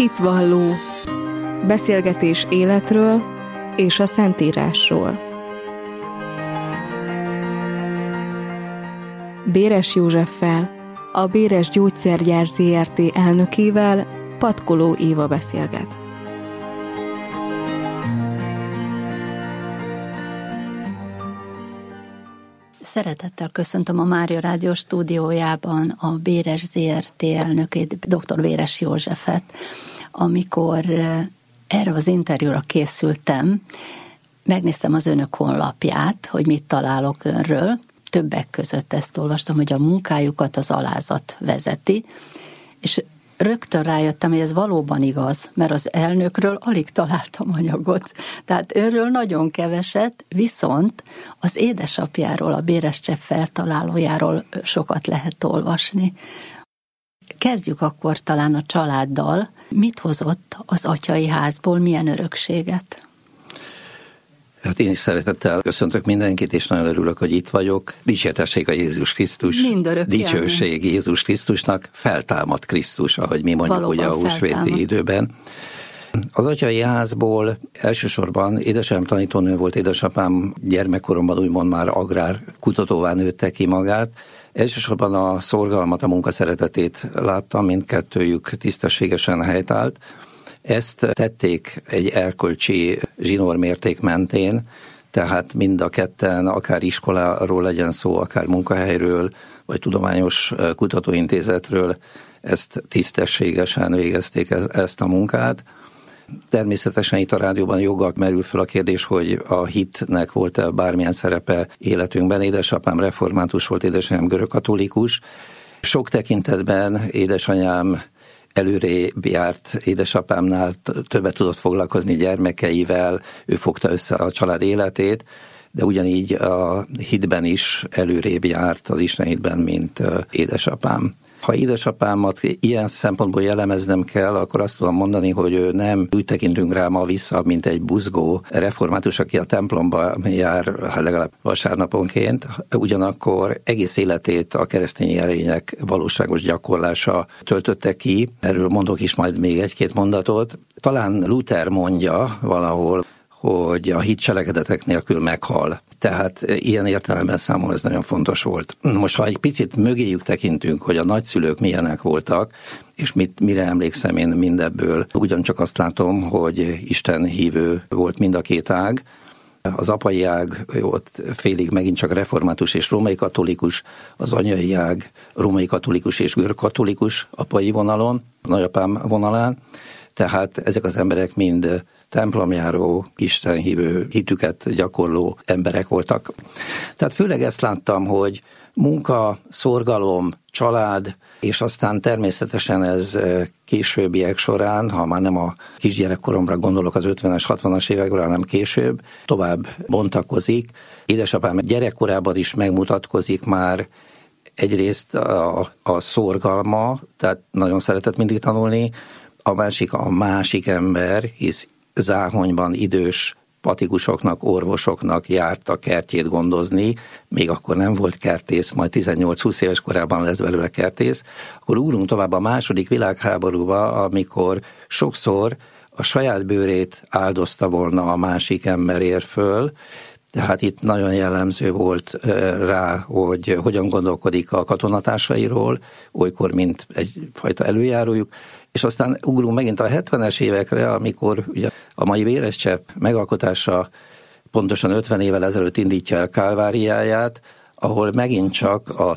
Hitvalló. Beszélgetés életről és a Szentírásról. Béres Józseffel, a Béres Gyógyszergyár Zrt. Elnökével Patkoló Éva beszélget. Szeretettel köszöntöm a Mária Rádió stúdiójában a Béres Zrt. Elnökét, dr. Béres Józseffet. Amikor erre az interjúra készültem, megnéztem az önök honlapját, hogy mit találok önről. Többek között ezt olvastam, hogy a munkájukat az alázat vezeti, és rögtön rájöttem, hogy ez valóban igaz, mert az elnökről alig találtam anyagot. Tehát önről nagyon keveset, viszont az édesapjáról, a Béres csepp feltalálójáról sokat lehet olvasni. Kezdjük akkor talán a családdal. Mit hozott az atyai házból, milyen örökséget? Hát én is szeretettel köszöntök mindenkit, és nagyon örülök, hogy itt vagyok. Dicsértessék a Jézus Krisztus. Dicsőség Jézus Krisztusnak, feltámadt Krisztus, ahogy mi mondjuk valóban ugye a húsvéti időben. Az atyai házból elsősorban édesem tanítónő volt, édesapám gyermekkoromban úgymond már agrárkutatóvá nőtte ki magát. Elsősorban a szorgalmat, a munkaszeretetét láttam, mindkettőjük tisztességesen helytált. Ezt tették egy erkölcsi zsinórmérték mentén, tehát mind a ketten, akár iskoláról legyen szó, akár munkahelyről, vagy tudományos kutatóintézetről, ezt tisztességesen végezték ezt a munkát. Természetesen itt a rádióban joggal merül fel a kérdés, hogy a hitnek volt-e bármilyen szerepe életünkben. Édesapám református volt, édesanyám görögkatolikus. Sok tekintetben édesanyám előrébb járt édesapámnál, többet tudott foglalkozni gyermekeivel, ő fogta össze a család életét, de ugyanígy a hitben is előrébb járt az Isten hitben, mint édesapám. Ha édesapámat ilyen szempontból jellemeznem kell, akkor azt tudom mondani, hogy ő nem úgy tekintünk rá ma vissza, mint egy buzgó református, aki a templomba jár legalább vasárnaponként, ugyanakkor egész életét a keresztény erények valóságos gyakorlása töltötte ki. Erről mondok is majd még egy-két mondatot. Talán Luther mondja valahol, hogy a hit cselekedetek nélkül meghal. Tehát ilyen értelemben számomra ez nagyon fontos volt. Most, ha egy picit mögéjük tekintünk, hogy a nagyszülők milyenek voltak, és mire emlékszem én mindebből, ugyancsak azt látom, hogy Isten hívő volt mind a két ág. Az apai ág ott félig megint csak református és római katolikus, az anyai ág római katolikus és görögkatolikus apai vonalon, nagyapám vonalán. Tehát ezek az emberek mind templomjáró, istenhívő, hitüket gyakorló emberek voltak. Tehát főleg ezt láttam, hogy munka, szorgalom, család, és aztán természetesen ez későbbiek során, ha már nem a kisgyerekkoromra gondolok az 50-es, 60-as évekre, hanem később, tovább bontakozik. Édesapám gyerekkorában is megmutatkozik már egyrészt a szorgalma, tehát nagyon szeretett mindig tanulni, a másik ember, hisz Záhonyban idős patikusoknak, orvosoknak járt a kertjét gondozni, még akkor nem volt kertész, majd 18-20 éves korában lesz belőle kertész, akkor ugrunk tovább a második világháborúba, amikor sokszor a saját bőrét áldozta volna a másik emberért föl, tehát itt nagyon jellemző volt rá, hogy hogyan gondolkodik a katonatársairól, olykor mint egyfajta előjárójuk, és aztán ugrunk megint a 70-es évekre, amikor ugye a mai Béres csepp megalkotása pontosan 50 évvel ezelőtt indítja el kálváriáját, ahol megint csak a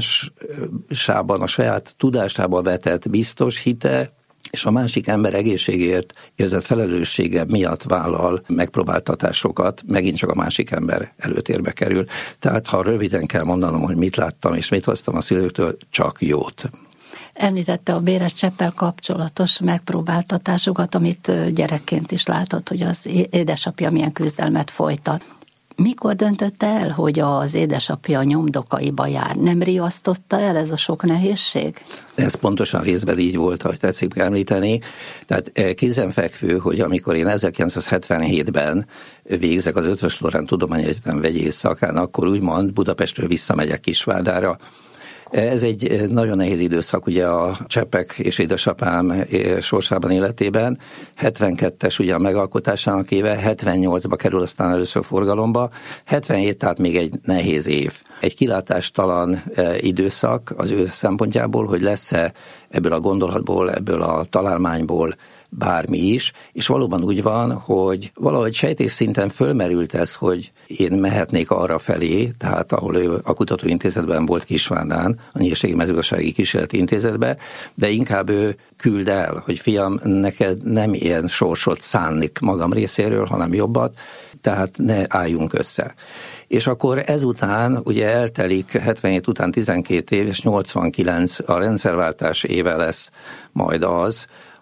tudásában, a saját tudásában vetett biztos hite, és a másik ember egészségért érzett felelőssége miatt vállal megpróbáltatásokat, megint csak a másik ember előtérbe kerül. Tehát ha röviden kell mondanom, hogy mit láttam és mit hoztam a szülőktől, csak jót. Említette a Béres cseppel kapcsolatos megpróbáltatásokat, amit gyerekként is látott, hogy az édesapja milyen küzdelmet folytat. Mikor döntötte el, hogy az édesapja nyomdokaiba jár? Nem riasztotta el ez a sok nehézség? Ez pontosan részben így volt, ahogy tetszik említeni. Tehát kézenfekvő, hogy amikor én 1977-ben végzek az Eötvös Loránd Tudományegyetem vegyész szakán, akkor úgymond Budapestről visszamegyek Kisvárdára. Ez egy nagyon nehéz időszak ugye a Csepek és édesapám sorsában, életében. 72-es ugye a megalkotásának éve, 78-ba kerül aztán először forgalomba, 77 tehát még egy nehéz év. Egy kilátástalan időszak az ő szempontjából, hogy lesz-e ebből a gondolatból, ebből a találmányból bármi is, és valóban úgy van, hogy valahogy sejtés szinten fölmerült ez, hogy én mehetnék arra felé, tehát ahol ő a kutatóintézetben volt Kisvárdán, a Nyírségi Mezőgazdasági Kísérleti Intézetbe, de inkább ő küld el, hogy fiam, neked nem ilyen sorsot szánnik magam részéről, hanem jobbat, tehát ne álljunk össze. És akkor ezután, ugye eltelik 77 után 12 év, és 89 a rendszerváltás éve lesz majd az,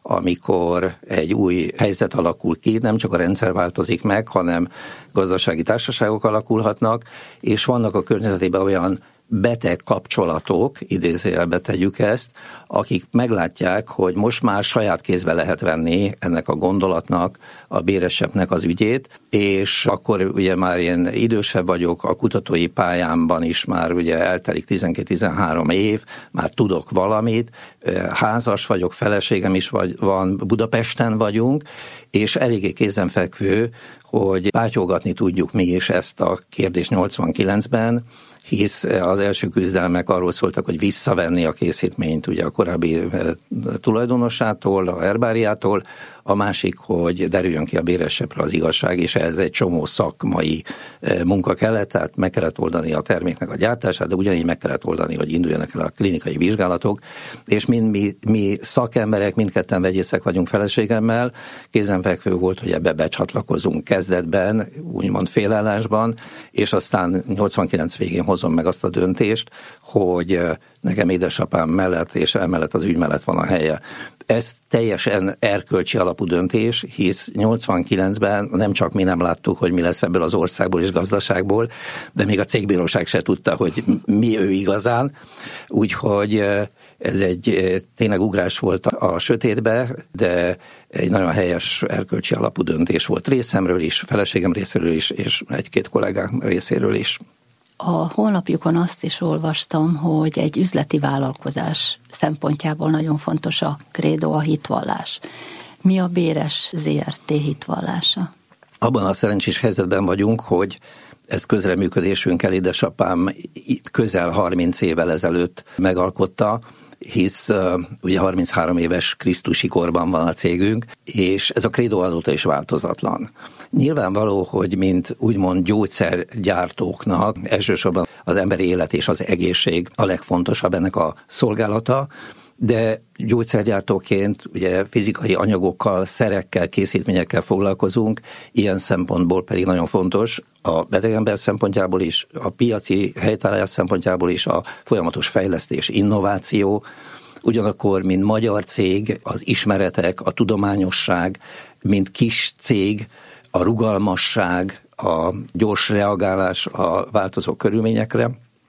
amikor egy új helyzet alakul ki, nem csak a rendszer változik meg, hanem gazdasági társaságok alakulhatnak, és vannak a környezetében olyan beteg kapcsolatok, idézőjelbe tegyük ezt, akik meglátják, hogy most már saját kézbe lehet venni ennek a gondolatnak, a Béresebbnek az ügyét, és akkor ugye már én idősebb vagyok, a kutatói pályámban is már ugye eltelik 12-13 év, már tudok valamit, házas vagyok, feleségem is van, Budapesten vagyunk, és eléggé kézenfekvő, hogy pátyolgatni tudjuk mi is ezt a kérdést 89-ben, hisz az első küzdelmek arról szóltak, hogy visszavenni a készítményt ugye a korábbi tulajdonosától, a herbáriától, a másik, hogy derüljön ki a Béresebbről az igazság, és ez egy csomó szakmai munka kellett, tehát meg kellett oldani a terméknek a gyártását, de ugyanígy meg kellett oldani, hogy induljanak el a klinikai vizsgálatok, és mi szakemberek, mindketten vegyészek vagyunk feleségemmel, kézenfekvő volt, hogy ebbe becsatlakozunk kezdetben, úgymond félállásban, és aztán 89 végén hozom meg azt a döntést, hogy nekem édesapám mellett és emellett az ügy mellett van a helye. Ez teljesen erkölcsi alapú döntés, hisz 89-ben nem csak mi nem láttuk, hogy mi lesz ebből az országból és gazdaságból, de még a cégbíróság se tudta, hogy mi ő igazán. Úgyhogy ez egy tényleg ugrás volt a sötétbe, de egy nagyon helyes erkölcsi alapú döntés volt részemről is, feleségem részéről is, és egy-két kollégám részéről is. A honlapjukon azt is olvastam, hogy egy üzleti vállalkozás szempontjából nagyon fontos a krédó, a hitvallás. Mi a Béres ZRT hitvallása? Abban a szerencsés helyzetben vagyunk, hogy ez közreműködésünkkel édesapám közel 30 évvel ezelőtt megalkotta, hisz ugye 33 éves krisztusi korban van a cégünk, és ez a krédó azóta is változatlan. Nyilvánvaló, hogy mint úgymond gyógyszergyártóknak elsősorban az emberi élet és az egészség a legfontosabb ennek a szolgálata, de gyógyszergyártóként ugye fizikai anyagokkal, szerekkel, készítményekkel foglalkozunk, ilyen szempontból pedig nagyon fontos a betegember szempontjából is, a piaci helytállás szempontjából is, a folyamatos fejlesztés, innováció, ugyanakkor, mint magyar cég, az ismeretek, a tudományosság, mint kis cég, a rugalmasság, a gyors reagálás a változó körülményekre.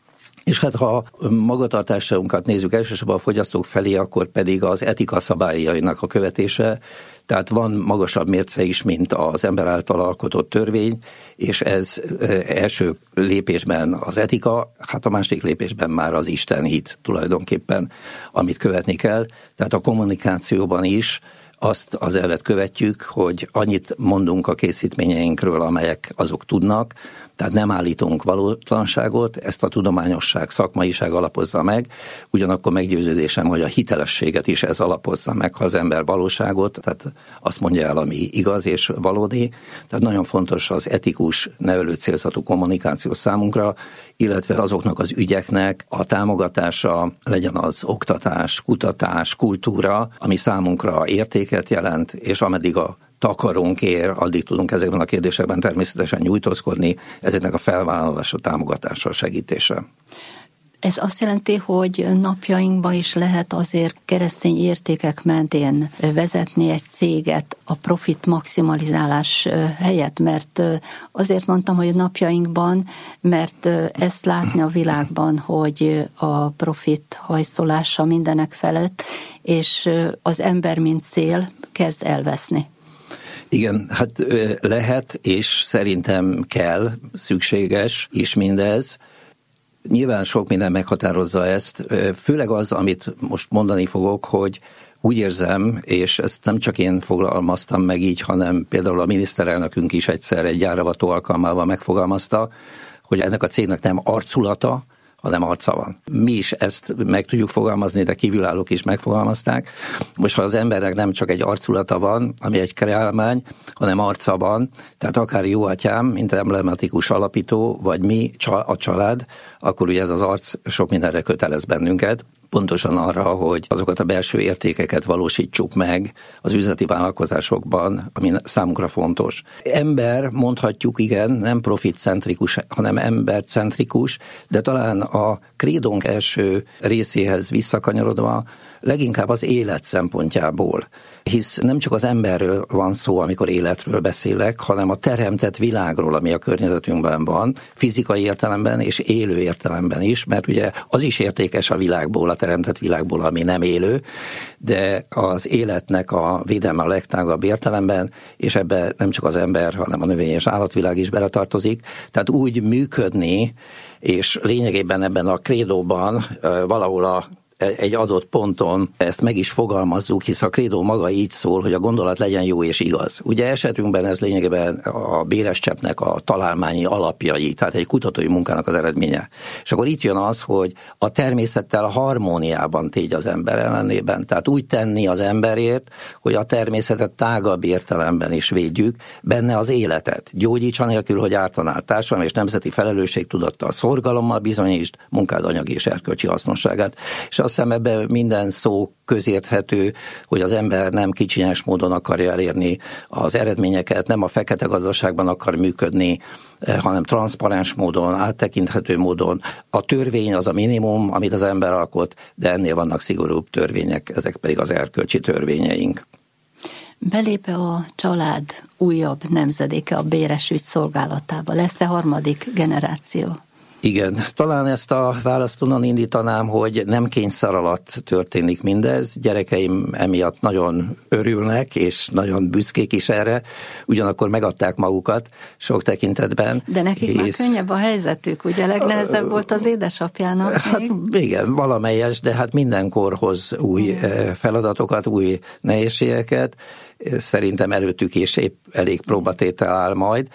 És hát ha magatartásunkat nézzük elsősorban a fogyasztók felé, akkor pedig az etika szabályainak a követése, tehát van magasabb mérce is, mint az ember által alkotott törvény, és ez első lépésben az etika, hát a második lépésben már az istenhit tulajdonképpen, amit követni kell. Tehát a kommunikációban is azt az elvet követjük, hogy annyit mondunk a készítményeinkről, amelyek azok tudnak, tehát nem állítunk valótlanságot, ezt a tudományosság, szakmaiság alapozza meg, ugyanakkor meggyőződésem, hogy a hitelességet is ez alapozza meg, ha az ember valóságot, tehát azt mondja el, ami igaz és valódi, tehát nagyon fontos az etikus, nevelő célzatú kommunikáció számunkra, illetve azoknak az ügyeknek a támogatása, legyen az oktatás, kutatás, kultúra, ami számunkra értéket jelent, és ameddig a takarónk ér, addig tudunk ezekben a kérdésekben természetesen nyújtózkodni, ezeknek a felvállalása, támogatása, segítése. Ez azt jelenti, hogy napjainkban is lehet azért keresztény értékek mentén vezetni egy céget a profit maximalizálás helyett, mert azért mondtam, hogy napjainkban, mert ezt látni a világban, hogy a profit hajszolása mindenek felett, és az ember mint cél kezd elveszni. Igen, hát lehet, és szerintem kell, szükséges is mindez. Nyilván sok minden meghatározza ezt, főleg az, amit most mondani fogok, hogy úgy érzem, és ezt nem csak én fogalmaztam meg így, hanem például a miniszterelnökünk is egyszer egy gyáravató alkalmával megfogalmazta, hogy ennek a cégnek nem arculata, hanem arca van. Mi is ezt meg tudjuk fogalmazni, de kívülállók is megfogalmazták. Most, ha az embernek nem csak egy arculata van, ami egy kreálmány, hanem arca van, tehát akár jó atyám, mint emblematikus alapító, vagy mi, a család, akkor ugye ez az arc sok mindenre kötelez bennünket. Pontosan arra, hogy azokat a belső értékeket valósítsuk meg az üzleti vállalkozásokban, ami számunkra fontos. Ember, mondhatjuk, igen, nem profitcentrikus, hanem embercentrikus, de talán a krédónk első részéhez visszakanyarodva leginkább az élet szempontjából. Hisz nem csak az emberről van szó, amikor életről beszélek, hanem a teremtett világról, ami a környezetünkben van, fizikai értelemben és élő értelemben is, mert ugye az is értékes a világból, a teremtett világból, ami nem élő, de az életnek a védelme a legtágabb értelemben, és ebbe nem csak az ember, hanem a növény és állatvilág is beletartozik. Tehát úgy működni, és lényegében ebben a krédóban valahol egy adott ponton ezt meg is fogalmazzuk, hisz a krédó maga így szól, hogy a gondolat legyen jó és igaz. Ugye esetünkben ez lényegében a Béres cseppnek a találmányi alapjai, tehát egy kutatói munkának az eredménye. És akkor itt jön az, hogy a természettel harmóniában tégy az ember ellenében. Tehát úgy tenni az emberért, hogy a természetet tágabb értelemben is védjük, benne az életet. Gyógyíts anélkül, hogy ártanál. Társadalmi és nemzeti felelősségtudattal, szorgalommal bizonyítsd munkád anyagi és erkölcsi hasznosságát. És azt hiszem, ebben minden szó közérthető, hogy az ember nem kicsinyes módon akarja elérni az eredményeket, nem a fekete gazdaságban akar működni, hanem transzparens módon, áttekinthető módon. A törvény az a minimum, amit az ember alkot, de ennél vannak szigorúbb törvények, ezek pedig az erkölcsi törvényeink. Belép a család újabb nemzedéke a Béres ügy szolgálatába? Lesz-e harmadik generáció? Igen, talán ezt a választ onnan indítanám, hogy nem kényszer alatt történik mindez. Gyerekeim emiatt nagyon örülnek, és nagyon büszkék is erre. Ugyanakkor megadták magukat sok tekintetben. De nekik már könnyebb a helyzetük, ugye legnehezebb volt az édesapjának. Hát igen, valamelyes, de hát mindenkorhoz új feladatokat, új nehézségeket. Szerintem előttük is épp elég próbatétel áll majd,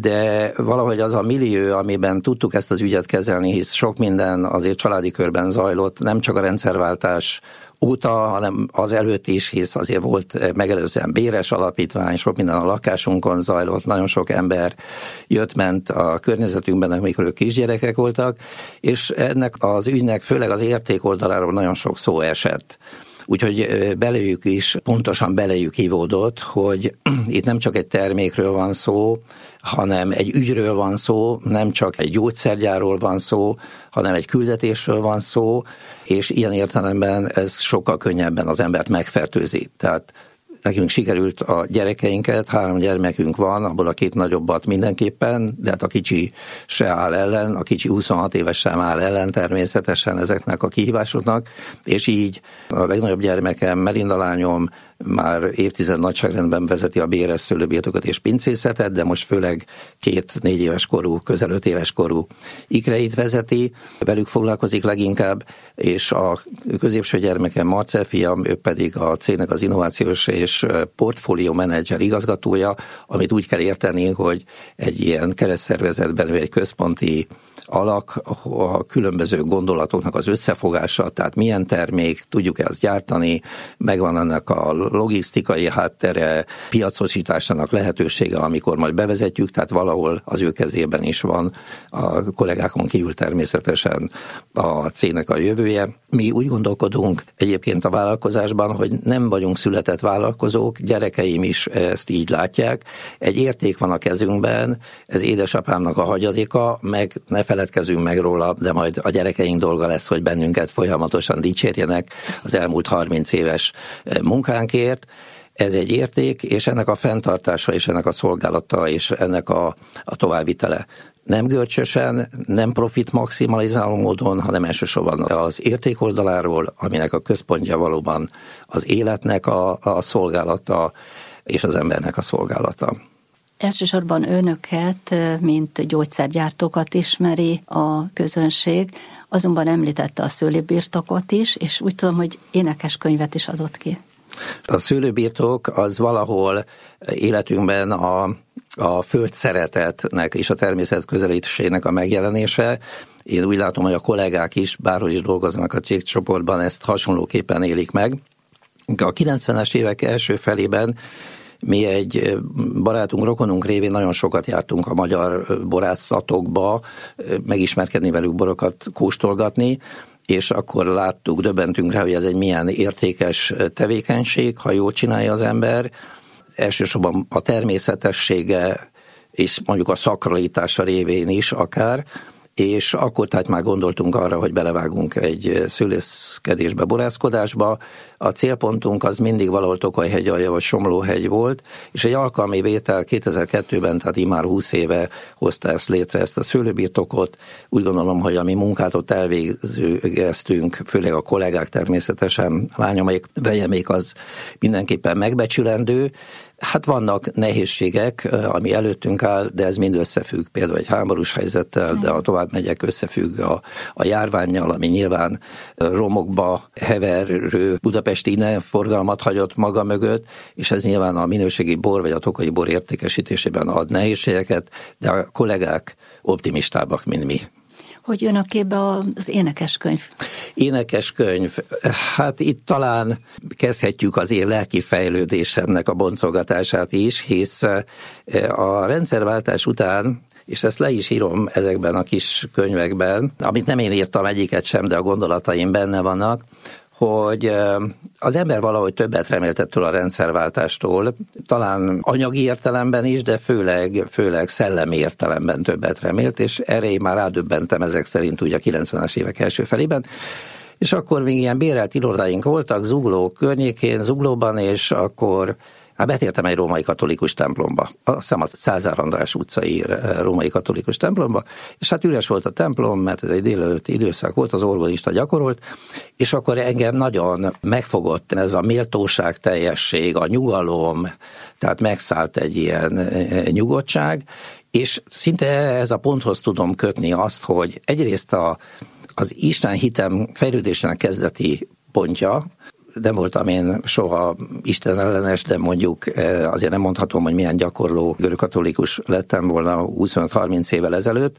de valahogy az a millió, amiben tudtuk ezt az ügyet kezelni, hisz sok minden azért családi körben zajlott, nem csak a rendszerváltás óta, hanem az előtt is, hisz azért volt megelőzően Béres alapítvány, sok minden a lakásunkon zajlott, nagyon sok ember jött-ment a környezetünkben, amikor ők kisgyerekek voltak, és ennek az ügynek főleg az érték oldaláról nagyon sok szó esett. Úgyhogy belőjük is, pontosan belejük hívódott, hogy itt nem csak egy termékről van szó, hanem egy ügyről van szó, nem csak egy gyógyszergyárról van szó, hanem egy küldetésről van szó, és ilyen értelemben ez sokkal könnyebben az embert megfertőzi. Tehát nekünk sikerült a gyerekeinket, 3 gyermekünk van, abból a 2 nagyobbat mindenképpen, de hát a kicsi se áll ellen, a kicsi 26 éves sem áll ellen természetesen ezeknek a kihívásoknak, és így a legnagyobb gyermekem, Melinda lányom már évtized nagyságrendben vezeti a Béres szőlőbirtokot és pincészetet, de most főleg 2-4 éves korú, közel 5 éves korú ikreit vezeti, velük foglalkozik leginkább, és a középső gyermekem Marcel fiam, ő pedig a cégnek az innovációs és portfólió menedzser igazgatója, amit úgy kell érteni, hogy egy ilyen keresztszervezetben ő egy központi alak, a különböző gondolatoknak az összefogása, tehát milyen termék, tudjuk-e azt gyártani, megvan ennek a logisztikai háttere, piacosításának lehetősége, amikor majd bevezetjük, tehát valahol az ő kezében is van, a kollégákon kívül természetesen a cégnek a jövője. Mi úgy gondolkodunk egyébként a vállalkozásban, hogy nem vagyunk született vállalkozók, gyerekeim is ezt így látják. Egy érték van a kezünkben, ez édesapámnak a hagyadéka, meg ne feledkezzünk meg róla, de majd a gyerekeink dolga lesz, hogy bennünket folyamatosan dicsérjenek az elmúlt 30 éves munkánkért. Ez egy érték, és ennek a fenntartása, és ennek a szolgálata, és ennek a továbbvitele. Nem görcsösen, nem profit maximalizáló módon, hanem elsősorban az érték oldaláról, aminek a központja valóban az életnek a szolgálata, és az embernek a szolgálata. Elsősorban önöket, mint gyógyszergyártókat ismeri a közönség, azonban említette a szőlőbirtokot is, és úgy tudom, hogy énekeskönyvet is adott ki. A szőlőbirtok az valahol életünkben a föld szeretetnek és a természet közelítésének a megjelenése. Én úgy látom, hogy a kollégák is, bárhol is dolgoznak a cégcsoportban, ezt hasonlóképpen élik meg. A 90-es évek első felében mi egy barátunk, rokonunk révén nagyon sokat jártunk a magyar borászatokba, megismerkedni velük, borokat kóstolgatni, és akkor láttuk, döbbentünk rá, hogy ez egy milyen értékes tevékenység, ha jól csinálja az ember. Elsősorban a természetessége és mondjuk a szakralitása révén is akár, és akkor tehát már gondoltunk arra, hogy belevágunk egy szőlészkedésbe, borászkodásba. A célpontunk az mindig valahol Tokaj-hegyalja vagy Somlóhegy volt, és egy alkalmi vétel 2002-ben, tehát immár 20 éve hozta ezt létre, ezt a szőlőbirtokot. Úgy gondolom, hogy a mi munkát ott elvégeztünk, főleg a kollégák természetesen, lányomék, vejemék, az mindenképpen megbecsülendő. Hát vannak nehézségek, ami előttünk áll, de ez mind összefügg például egy háborús helyzettel, de ha tovább megyek, összefügg a járvánnyal, ami nyilván romokba heverő budapesti forgalmat hagyott maga mögött, és ez nyilván a minőségi bor vagy a tokaji bor értékesítésében ad nehézségeket, de a kollégák optimistábbak, mint mi. Hogy jön a képbe az énekeskönyv? Énekeskönyv, hát itt talán kezdhetjük az én lelki fejlődésemnek a boncolgatását is, hisz a rendszerváltás után, és ezt le is írom ezekben a kis könyvekben, amit nem én írtam egyiket sem, de a gondolataim benne vannak, hogy az ember valahogy többet remélt ettől a rendszerváltástól, talán anyagi értelemben is, de főleg szellemi értelemben többet remélt, és erre én már rádöbbentem ezek szerint úgy a 90-es évek első felében. És akkor még ilyen bérelt irodáink voltak Zugló környékén, Zuglóban, és akkor betértem egy római katolikus templomba, azt hiszem a Százár András utcai római katolikus templomba, és hát üres volt a templom, mert ez egy délelőtti időszak volt, az orgonista gyakorolt, és akkor engem nagyon megfogott ez a méltóság teljesség, a nyugalom, tehát megszállt egy ilyen nyugodtság, és szinte ez a ponthoz tudom kötni azt, hogy egyrészt az Isten hitem fejlődésének kezdeti pontja, nem voltam én soha Isten ellenes, de mondjuk azért nem mondhatom, hogy milyen gyakorló görögkatolikus lettem volna 25-30 évvel ezelőtt,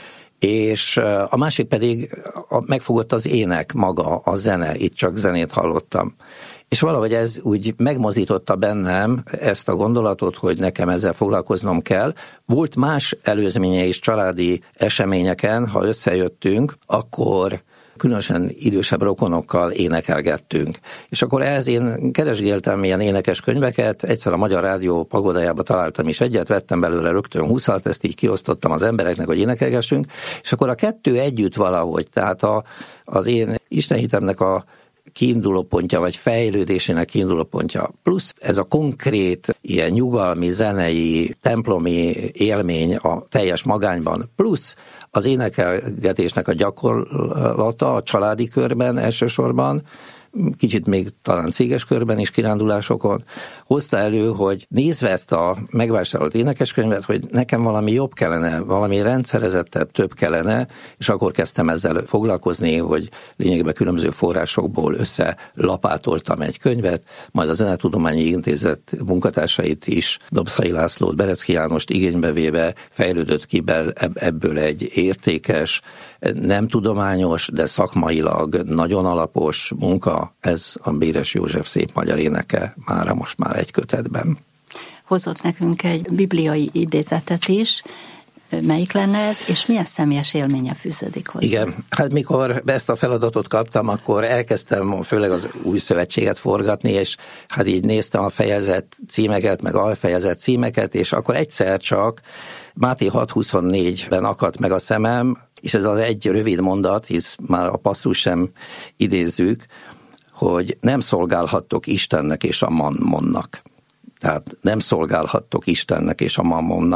és a másik pedig megfogott az ének maga, a zene, itt csak zenét hallottam. És valahogy ez úgy megmozdította bennem ezt a gondolatot, hogy nekem ezzel foglalkoznom kell. Volt más előzménye is családi eseményeken, ha összejöttünk, akkor különösen idősebb rokonokkal énekelgettünk. És akkor ehhez én keresgéltem ilyen énekes könyveket, egyszer a Magyar Rádió pagodájába találtam is egyet, vettem belőle rögtön 20-at, ezt így kiosztottam az embereknek, hogy énekelgessünk, és akkor a kettő együtt valahogy, tehát az én istenhitemnek a kiindulópontja, vagy fejlődésének kiindulópontja, plusz ez a konkrét, ilyen nyugalmi, zenei, templomi élmény a teljes magányban, plusz az énekelgetésnek a gyakorlata a családi körben elsősorban, kicsit még talán céges körben is, kirándulásokon, hozta elő, hogy nézve ezt a megvásárolt énekeskönyvet, hogy nekem valami jobb kellene, valami rendszerezettebb, több kellene, és akkor kezdtem ezzel foglalkozni, hogy lényegében különböző forrásokból összelapátoltam egy könyvet, majd a Zenetudományi Intézet munkatársait is, Dobszai Lászlót, Berecki Jánost igénybe véve fejlődött ki ebből egy értékes, nem tudományos, de szakmailag nagyon alapos munka, ez a Béres József szép magyar éneke mára most már egy kötetben. Hozott nekünk egy bibliai idézetet is. Melyik lenne ez, és milyen személyes élménye fűződik hozzá? Igen, hát mikor ezt a feladatot kaptam, akkor elkezdtem főleg az új szövetséget forgatni, és hát így néztem a fejezet címeket, meg alfejezet címeket, és akkor egyszer csak Máté 6.24-ben akadt meg a szemem, és ez az egy rövid mondat, hisz már a passzus sem idézzük, hogy nem szolgálhattok Istennek és a mammonnak. Tehát nem szolgálhattok Istennek és a mammonnak.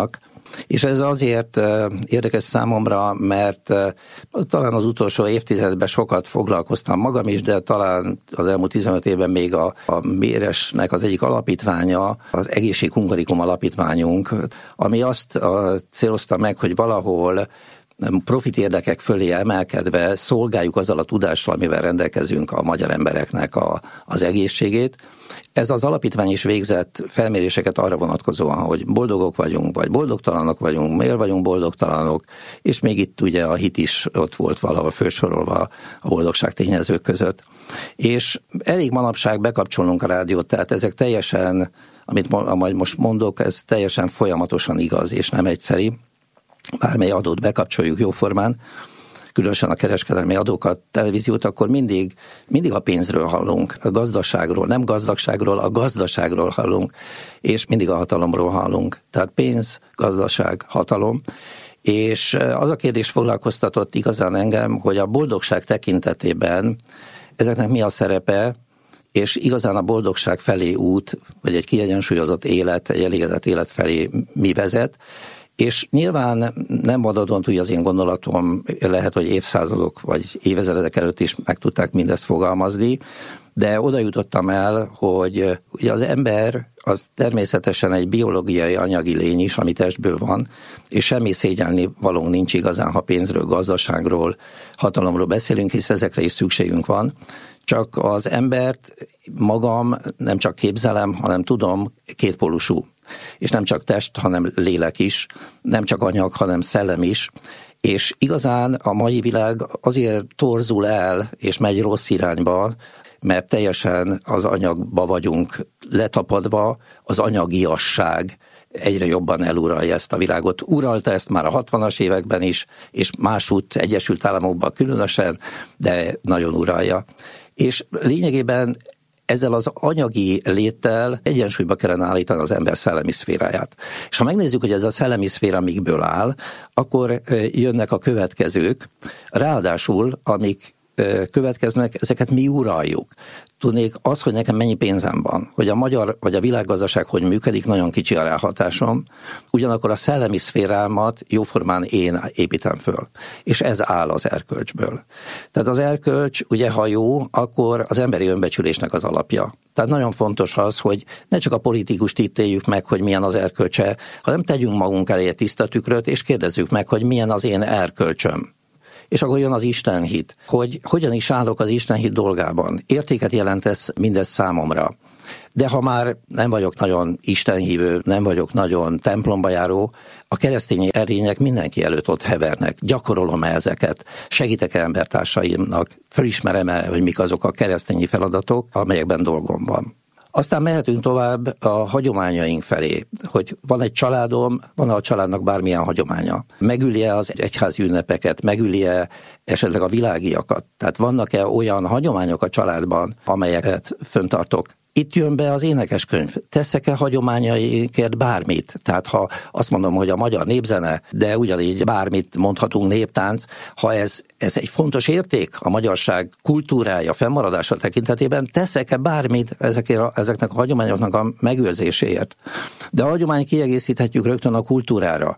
És ez azért érdekes számomra, mert talán az utolsó évtizedben sokat foglalkoztam magam is, de talán az elmúlt 15 évben még a Béresnek az egyik alapítványa, az Egészség Hungarikum alapítványunk, ami azt célozta meg, hogy valahol profit érdekek fölé emelkedve szolgáljuk azzal a tudással, amivel rendelkezünk a magyar embereknek az egészségét. Ez az alapítvány is végzett felméréseket arra vonatkozóan, hogy boldogok vagyunk, vagy boldogtalanok vagyunk, miért vagyunk boldogtalanok, és még itt ugye a hit is ott volt valahol fősorolva a boldogság tényezők között. És elég manapság bekapcsolnunk a rádiót, tehát ezek teljesen, amit majd most mondok, ez teljesen folyamatosan igaz, és nem egyszeri. Bármely adót bekapcsoljuk jóformán, különösen a kereskedelmi adókat, televíziót, akkor mindig a pénzről hallunk, a gazdaságról, nem gazdagságról, a gazdaságról hallunk, és mindig a hatalomról hallunk. Tehát pénz, gazdaság, hatalom. És az a kérdés foglalkoztatott igazán engem, hogy a boldogság tekintetében ezeknek mi a szerepe, és igazán a boldogság felé út, vagy egy kiegyensúlyozott élet, egy elégedett élet felé mi vezet. És nyilván nem mondatom, hogy az én gondolatom lehet, hogy évszázadok vagy évezredek előtt is meg tudták mindezt fogalmazni, de oda jutottam el, hogy ugye az ember az természetesen egy biológiai anyagi lény is, ami testből van, és semmi szégyelni valónk nincs igazán, ha pénzről, gazdaságról, hatalomról beszélünk, hisz ezekre is szükségünk van. Csak az embert magam nem csak képzelem, hanem tudom, kétpólusú. És nem csak test, hanem lélek is, nem csak anyag, hanem szellem is. És igazán a mai világ azért torzul el, és megy rossz irányba, mert teljesen az anyagba vagyunk letapadva, az anyagiasság egyre jobban eluralja ezt a világot. Uralta ezt már a 60-as években is, és másút Egyesült Államokban különösen, de nagyon uralja. És lényegében ezzel az anyagi léttel egyensúlyba kellene állítani az ember szellemi szféráját. És ha megnézzük, hogy ez a szellemi szféra mikből áll, akkor jönnek a következők, ráadásul amik következnek, ezeket mi uraljuk. Tudnék, az, hogy nekem mennyi pénzem van, hogy a magyar vagy a világgazdaság hogy működik, nagyon kicsi a ráhatásom, ugyanakkor a szellemi szférámat jóformán én építem föl. És ez áll az erkölcsből. Tehát az erkölcs, ugye ha jó, akkor az emberi önbecsülésnek az alapja. Tehát nagyon fontos az, hogy ne csak a politikust ítéljük meg, hogy milyen az erkölcse, hanem tegyünk magunk elé tiszta tükröt, és kérdezzük meg, hogy milyen az én erkölcsöm. És akkor jön az istenhit, hogy hogyan is állok az istenhit dolgában. Értéket jelent ez mindez számomra. De ha már nem vagyok nagyon istenhívő, nem vagyok nagyon templomba járó, a keresztény erények mindenki előtt ott hevernek. Gyakorolom-e ezeket? Segítek-e embertársaimnak? Felismerem-e, hogy mik azok a keresztényi feladatok, amelyekben dolgom van? Aztán mehetünk tovább a hagyományaink felé, hogy van egy családom, van a családnak bármilyen hagyománya. Megüli-e az egyházi ünnepeket, megüli-e esetleg a világiakat? Tehát vannak-e olyan hagyományok a családban, amelyeket föntartok? Itt jön be az énekeskönyv. Teszek-e hagyományaikért bármit? Tehát ha azt mondom, hogy a magyar népzene, de ugyanígy bármit mondhatunk, néptánc, ha ez egy fontos érték a magyarság kultúrája, fennmaradása tekintetében, teszek-e bármit ezeknek a hagyományoknak a megőrzéséért? De a hagyomány kiegészíthetjük rögtön a kultúrára,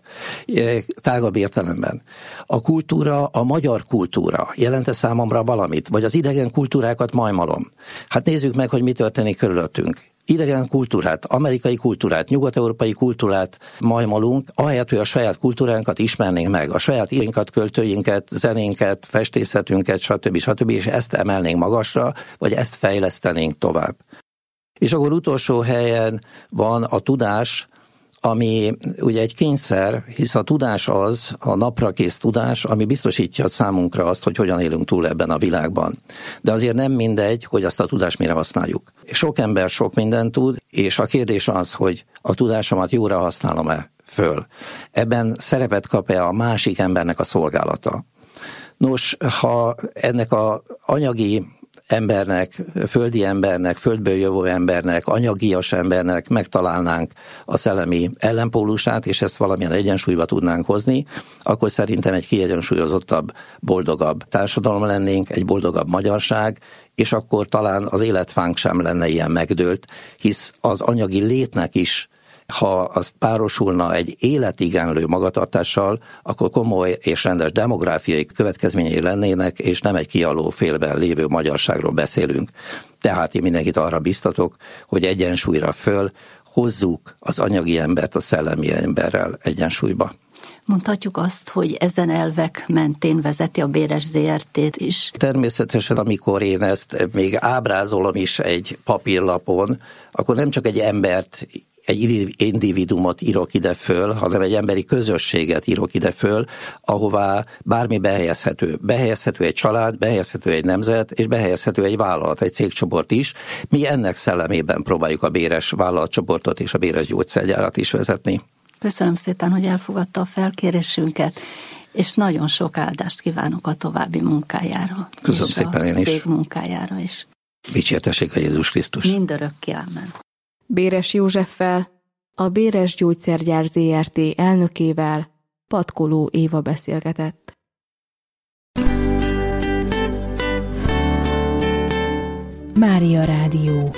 tágabb értelemben. A kultúra, a magyar kultúra jelent számomra valamit, vagy az idegen kultúrákat majmalom. Hát nézzük meg, hogy mi történik körülöttünk. Idegen kultúrát, amerikai kultúrát, nyugat-európai kultúrát majmolunk, ahelyett, hogy a saját kultúránkat ismernénk meg, a saját íróinkat, költőinket, zenénket, festészetünket, stb., és ezt emelnénk magasra, vagy ezt fejlesztenénk tovább. És akkor utolsó helyen van a tudás, ami ugye egy kényszer, hisz a tudás az, a naprakész tudás, ami biztosítja számunkra azt, hogy hogyan élünk túl ebben a világban. De azért nem mindegy, hogy azt a tudást mire használjuk. Sok ember sok mindent tud, és a kérdés az, hogy a tudásomat jóra használom-e föl. Ebben szerepet kap-e a másik embernek a szolgálata. Nos, ha ennek az anyagi embernek, földi embernek, földből jövő embernek, anyagias embernek megtalálnánk a szellemi ellenpólusát, és ezt valamilyen egyensúlyba tudnánk hozni, akkor szerintem egy kiegyensúlyozottabb, boldogabb társadalom lennénk, egy boldogabb magyarság, és akkor talán az életfánk sem lenne ilyen megdőlt, hisz az anyagi létnek is Ha az párosulna egy életigenlő magatartással, akkor komoly és rendes demográfiai következményei lennének, és nem egy kialó félben lévő magyarságról beszélünk. Tehát én mindenkit arra biztatok, hogy egyensúlyra föl hozzuk az anyagi embert a szellemi emberrel egyensúlyba. Mondhatjuk azt, hogy ezen elvek mentén vezeti a Béres ZRT-t is. Természetesen, amikor én ezt még ábrázolom is egy papírlapon, akkor nem csak egy embert, egy individumot írok ide föl, hanem egy emberi közösséget írok ide föl, ahová bármi behelyezhető. Behelyezhető egy család, behelyezhető egy nemzet, és behelyezhető egy vállalat, egy cégcsoport is. Mi ennek szellemében próbáljuk a Béres vállalatcsoportot és a Béres gyógyszergyárat is vezetni. Köszönöm szépen, hogy elfogadta a felkérésünket, és nagyon sok áldást kívánok a további munkájára. Köszönöm szépen én is. És a cég munkájára is. Dicsértessék a Jézus Krisztus. Mindörökké, ámen. Béres Józseffel, a Béres Gyógyszergyár ZRT elnökével Patkoló Éva beszélgetett. Mária Rádió.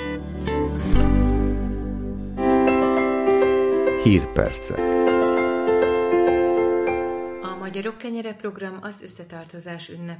Hírpercek. A Magyarok Kenyere program az összetartozás ünnep